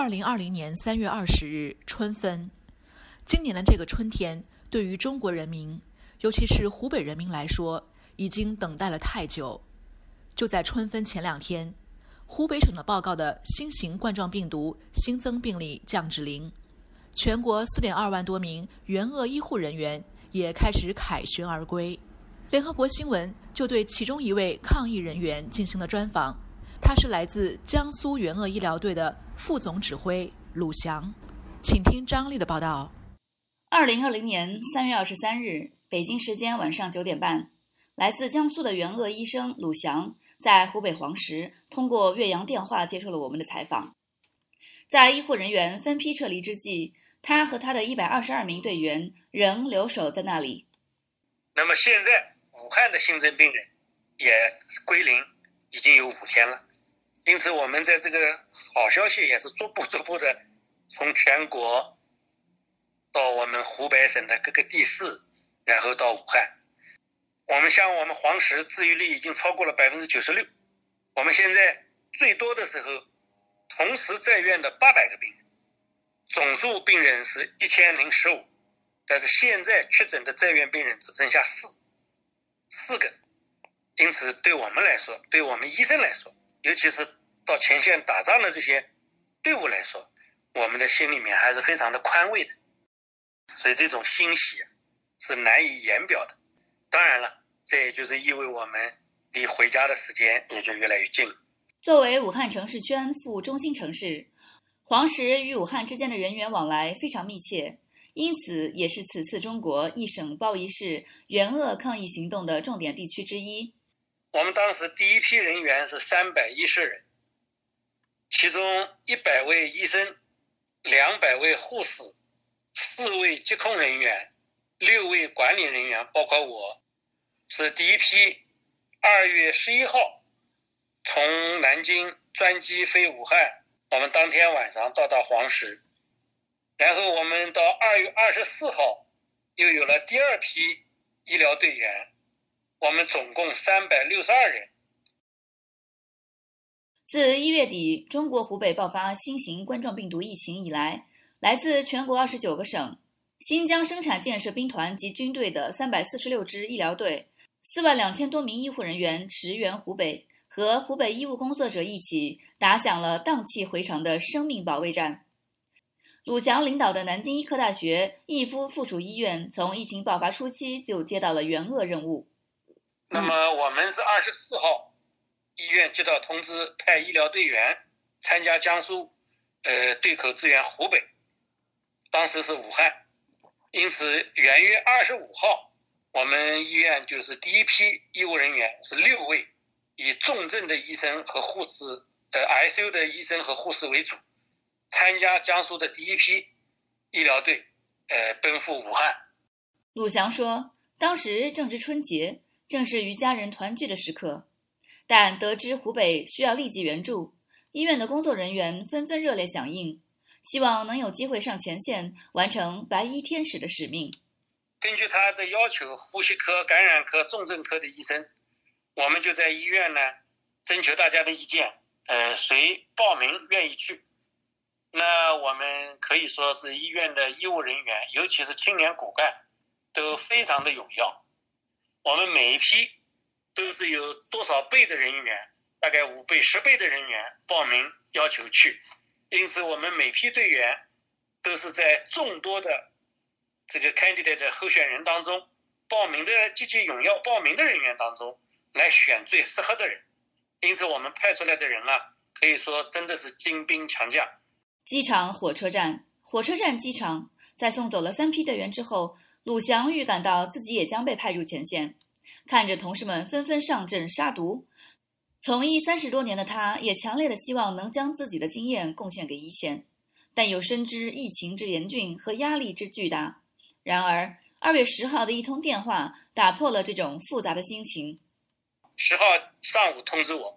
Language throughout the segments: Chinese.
2020年3月20日春分。今年的这个春天，对于中国人民，尤其是湖北人民来说，已经等待了太久。就在春分前2天，湖北省的报告的新型冠状病毒新增病例降至0，全国4.2万多名援鄂医护人员也开始凯旋而归。联合国新闻就对其中一位抗疫人员进行了专访，他是来自江苏援鄂医疗队的副总指挥鲁翔。请听张丽的报道。 2020年3月23日，北京时间晚上9点半，来自江苏的援鄂医生鲁翔在湖北黄石通过岳阳电话接受了我们的采访。在医护人员分批撤离之际，他和他的122名队员仍留守在那里。 那么现在武汉的新增病人也归0，已经有5天了。因此我们在这个好消息也是逐步的从全国到我们湖北省的各个地市，然后到武汉。我们黄石治愈率已经超过了96%。我们现在最多的时候同时在院的800个病人，总数病人是1015，但是现在确诊的在院病人只剩下4个。因此对我们来说，对我们医生来说，尤其是到前线打仗的这些队伍来说，我们的心里面还是非常的宽慰的。所以这种欣喜是难以言表的。当然了，这也就是意味我们离回家的时间也就越来越近。 作为武汉城市圈副中心城市，黄石与武汉之间的人员往来非常密切，因此也是此次中国一省包一市援鄂抗疫行动的重点地区之一。 我们当时第一批人员是310人，其中100位医生、200位护士、4位疾控人员、6位管理人员，包括我，是第一批2月11号从南京专机飞武汉，我们当天晚上到黄石，然后我们到2月24号又有了第2批医疗队员，我们总共362人。 自1月底中国湖北爆发新型冠状病毒疫情以来，来自全国29个省、新疆生产建设兵团及军队的346支医疗队、42000多名医护人员驰援湖北，和湖北医务工作者一起打响了荡气回肠的生命保卫战。鲁翔领导的南京医科大学义夫附属医院从疫情爆发初期就接到了援鄂任务。 那么我们是24号医院接到通知，派医疗队员参加江苏对口支援湖北，当时是武汉。因此元月25号我们医院就是第一批医务人员是6位，以重症的医生和护士ICU 的医生和护士为主，参加江苏的第一批医疗队奔赴武汉。 鲁翔说，当时正值春节，正是与家人团聚的时刻，但得知湖北需要立即援助，医院的工作人员纷纷热烈响应，希望能有机会上前线完成白衣天使的使命。 根据他的要求，呼吸科、感染科、重症科的医生，我们就在医院呢征求大家的意见，谁报名愿意去。那我们可以说是医院的医务人员，尤其是青年骨干都非常的踊跃。我们每一批都是有多少倍的人员，大概5倍、10倍的人员报名要求去。因此我们每批队员都是在众多的这个 candidate 候选人当中，报名的积极踊跃报名的人员当中来选最适合的人。因此我们派出来的人啊，可以说真的是精兵强将。 机场、火车站、机场，在送走了3批队员之后，鲁翔预感到自己也将被派入前线。看着同事们纷纷上阵杀毒，从医30多年的他也强烈的希望能将自己的经验贡献给一线，但又深知疫情之严峻和压力之巨大。然而2月10号的一通电话打破了这种复杂的心情。 10号上午通知我，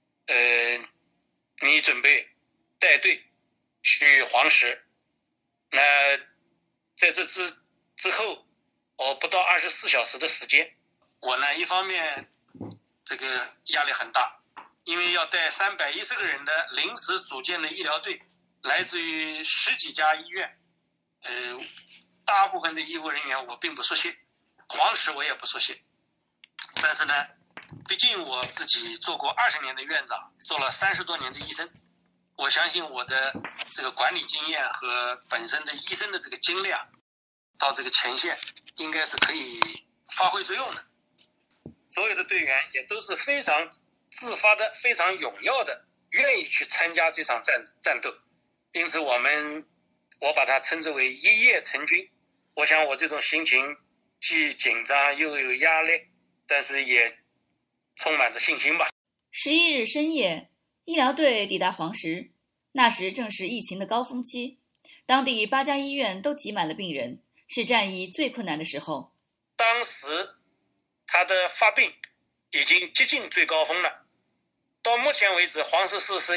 你准备带队去黄石。那在这之后，我不到24小时的时间，我呢一方面这个压力很大，因为要带310个人的临时组建的医疗队来自于10几家医院，大部分的医务人员我并不熟悉，黄石我也不熟悉，但是呢，毕竟我自己做过20年的院长，做了30多年的医生，我相信我的这个管理经验和本身的医生的这个精量，到这个前线应该是可以发挥作用的。所有的队员也都是非常自发的、非常踊跃的，愿意去参加这场战斗。因此我把它称之为一夜成军。我想我这种心情既紧张又有压力，但是也充满着信心吧。 11日深夜，医疗队抵达黄石，那时正是疫情的高峰期，当地8家医院都挤满了病人，是战役最困难的时候。 当时他的发病已经接近最高峰了，到目前为止黄石市是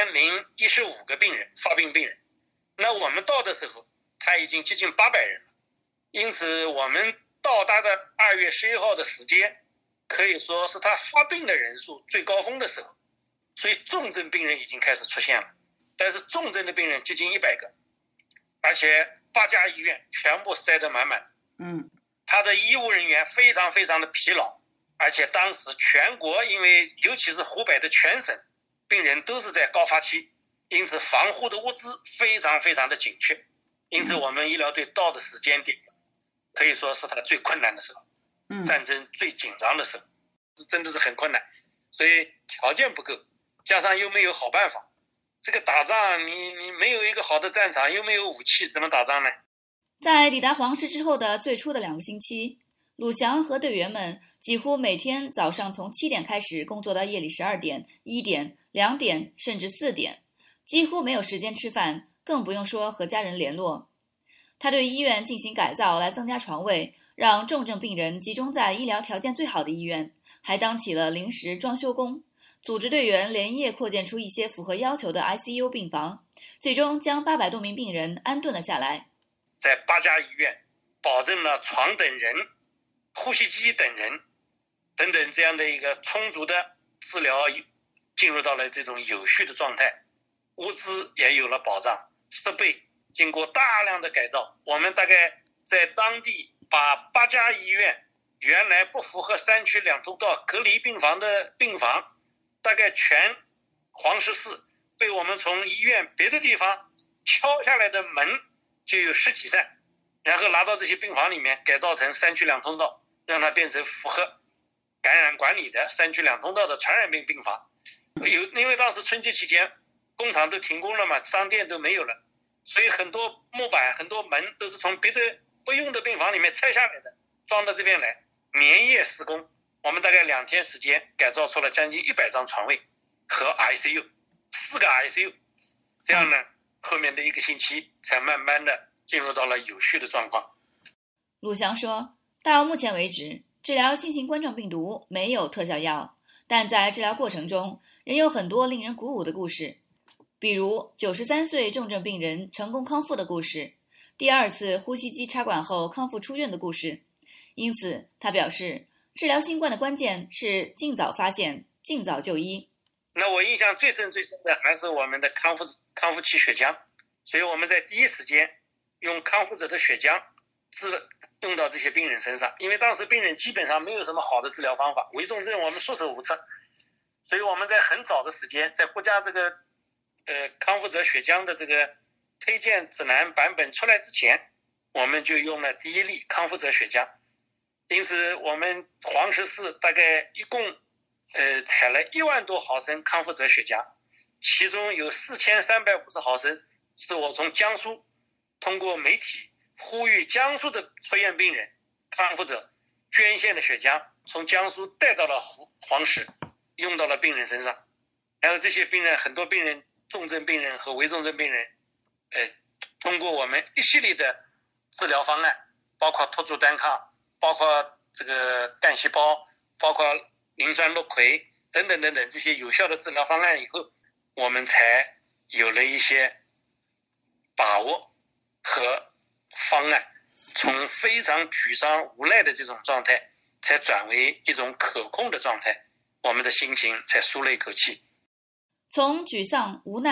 1015个发病病人，那我们到的时候他已经接近800人了。因此我们到达的2月11号的时间可以说是他发病的人数最高峰的时候，所以重症病人已经开始出现了，但是重症的病人接近100个，而且8家医院全部塞得满满。他的医务人员非常非常的疲劳，而且当时全国因为尤其是湖北的全省病人都是在高发期，因此防护的物资非常非常的紧缺，因此我们医疗队到的时间点可以说是他最困难的时候，战争最紧张的时候，真的是很困难，所以条件不够，加上又没有好办法，这个打仗你没有一个好的战场，又没有武器，怎么打仗呢？ 在抵达黄石之后的最初的2个星期，鲁翔和队员们几乎每天早上从7点开始工作到夜里12点、1点、2点甚至4点，几乎没有时间吃饭，更不用说和家人联络。他对医院进行改造来增加床位，让重症病人集中在医疗条件最好的医院，还当起了临时装修工，组织队员连夜扩建出一些符合要求的 ICU 病房，最终将800多名病人安顿了下来。 在8家医院保证了床等人、呼吸机等人等等这样的一个充足的治疗进入到了这种有序的状态，物资也有了保障，设备经过大量的改造，我们大概在当地把8家医院原来不符合3区2通道隔离病房的病房，大概全黄石市被我们从医院别的地方敲下来的门就有10几扇，然后拿到这些病房里面改造成3区2通道，让它变成符合感染管理的3区2通道的传染病病房。因为当时春节期间工厂都停工了嘛，商店都没有了，所以很多木板很多门都是从别的不用的病房里面拆下来的，装到这边来，连夜施工。我们大概2天时间改造出了将近100张床位和 ICU， 4个 ICU， 这样呢后面的1个星期才慢慢的进入到了有序的状况。 鲁翔说，到目前为止，治疗新型冠状病毒没有特效药，但在治疗过程中仍有很多令人鼓舞的故事，比如93岁重症病人成功康复的故事，第2次呼吸机插管后康复出院的故事。因此他表示，治疗新冠的关键是尽早发现，尽早就医。 那我印象最深的还是我们的康复期血浆，所以我们在第一时间用康复者的血浆用到这些病人身上，因为当时病人基本上没有什么好的治疗方法，危重症我们束手无策，所以我们在很早的时间，在国家这个康复者血浆的这个推荐指南版本出来之前，我们就用了第1例康复者血浆。因此我们黄石市大概一共采了1万多毫升康复者血浆，其中有4350毫升是我从江苏通过媒体呼吁江苏的出院病人康复者捐献的血浆，从江苏带到了黄石，用到了病人身上。然后这些病人，很多病人，重症病人和危重症病人通过我们一系列的治疗方案，包括托珠单抗，包括这个干细胞，包括磷酸氯喹等等等等这些有效的治疗方案以后，我们才有了一些把握和方案，从非常沮丧无奈的这种状态才转为一种可控的状态，我们的心情才舒了一口气。 从沮丧无奈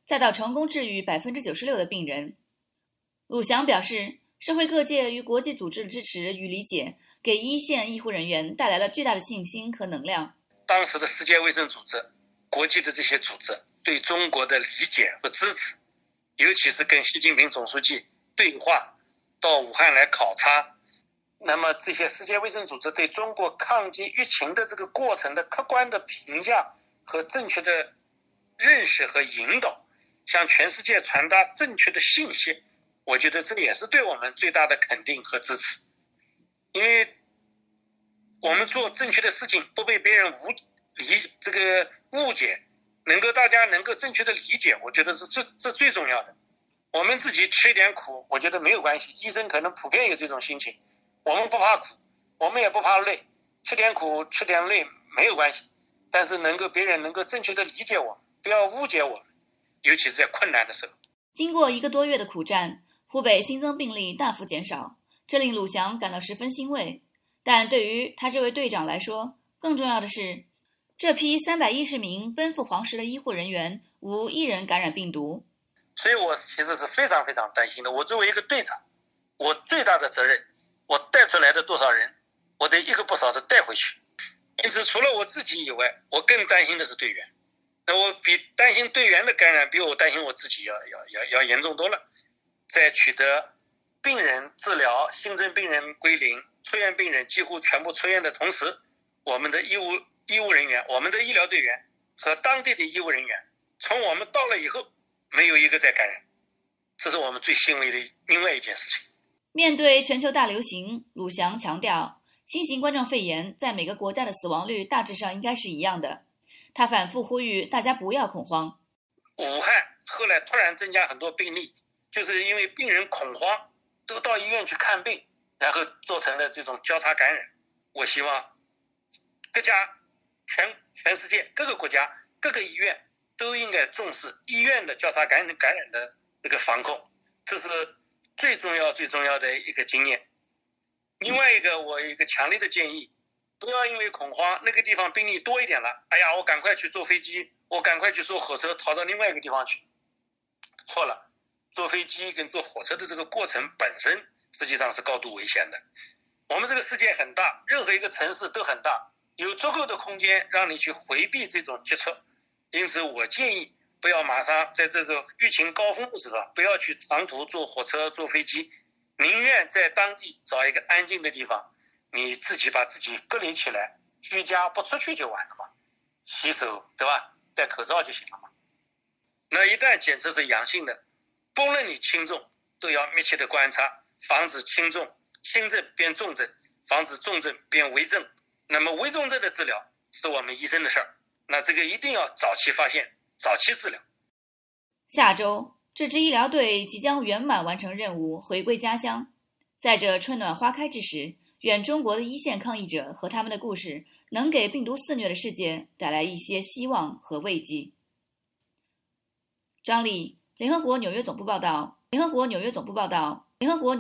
再到成功治愈96%的病人。鲁翔表示，社会各界与国际组织的支持与理解，给一线医护人员带来了巨大的信心和能量。 当时的世界卫生组织、国际的这些组织对中国的理解和支持，尤其是跟习近平总书记对话，到武汉来考察，那么这些世界卫生组织对中国抗击疫情的这个过程的客观的评价和正确的认识和引导，向全世界传达正确的信息，我觉得这也是对我们最大的肯定和支持。因为我们做正确的事情，不被别人误解，大家能够正确的理解，我觉得是这最重要的。我们自己吃一点苦，我觉得没有关系，医生可能普遍有这种心情，我们不怕苦，我们也不怕累，吃点苦吃点累没有关系，但是别人能够正确的理解我，不要误解我，尤其是在困难的时候。 经过1个多月的苦战，湖北新增病例大幅减少，这令鲁翔感到十分欣慰。但对于他这位队长来说，更重要的是，这批310名奔赴黄石的医护人员无一人感染病毒。 所以我其实是非常非常担心的。我作为一个队长，我最大的责任，我带出来的多少人，我得一个不少的带回去。因此除了我自己以外，我更担心的是队员。那我比担心队员的感染，比我担心我自己要严重多了。在取得病人治疗、新增病人归零、出院病人几乎全部出院的同时，我们的医务人员、我们的医疗队员和当地的医务人员，从我们到了以后，没有一个在感染，这是我们最欣慰的另外一件事情。 面对全球大流行，鲁翔强调，新型冠状肺炎在每个国家的死亡率大致上应该是一样的。他反复呼吁大家不要恐慌。 武汉后来突然增加很多病例，就是因为病人恐慌，都到医院去看病，然后做成了这种交叉感染。我希望各家全世界各个国家各个医院都应该重视医院的交叉感染的这个防控，这是最重要的一个经验。另外一个，我有一个强烈的建议，不要因为恐慌，那个地方病例多一点了，哎呀，我赶快去坐飞机，我赶快去坐火车逃到另外一个地方去。错了，坐飞机跟坐火车的这个过程本身实际上是高度危险的。我们这个世界很大，任何一个城市都很大，有足够的空间让你去回避这种决策。因此我建议不要马上在这个疫情高峰的时候，不要去长途坐火车坐飞机，宁愿在当地找一个安静的地方，你自己把自己隔离起来，居家不出去就完了嘛，洗手对吧，戴口罩就行了嘛。那一旦检测是阳性的，不论你轻重，都要密切的观察，防止轻症变重症，防止重症变危症。那么危重症的治疗是我们医生的事儿，那这个一定要早期发现，早期治疗。 下周这支医疗队即将圆满完成任务，回归家乡。在这春暖花开之时，愿中国的一线抗疫者和他们的故事能给病毒肆虐的世界带来一些希望和慰藉。张丽，联合国纽约总部报道。